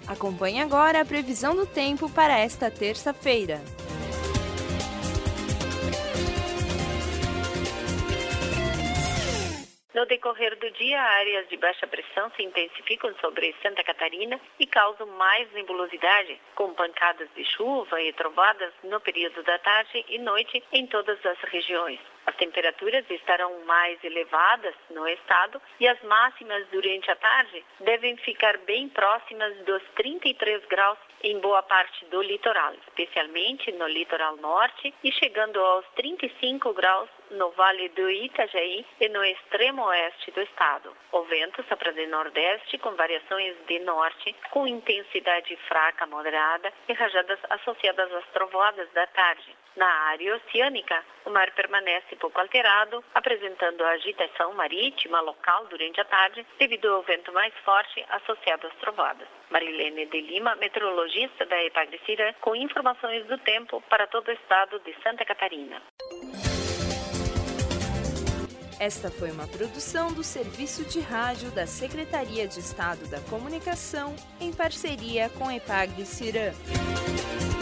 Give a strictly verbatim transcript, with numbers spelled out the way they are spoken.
Acompanhe agora a previsão do tempo para esta terça-feira. No decorrer do dia, áreas de baixa pressão se intensificam sobre Santa Catarina e causam mais nebulosidade, com pancadas de chuva e trovoadas no período da tarde e noite em todas as regiões. As temperaturas estarão mais elevadas no estado e as máximas durante a tarde devem ficar bem próximas dos trinta e três graus em boa parte do litoral, especialmente no litoral norte, e chegando aos trinta e cinco graus no Vale do Itajaí e no extremo oeste do estado. O vento sopra de nordeste com variações de norte, com intensidade fraca moderada e rajadas associadas às trovoadas da tarde. Na área oceânica, o mar permanece pouco alterado, apresentando agitação marítima local durante a tarde, devido ao vento mais forte associado às trovoadas. Marilene de Lima, meteorologista da Epagre-Cirã, com informações do tempo para todo o estado de Santa Catarina. Esta foi uma produção do Serviço de Rádio da Secretaria de Estado da Comunicação, em parceria com a Epagre-Cirã.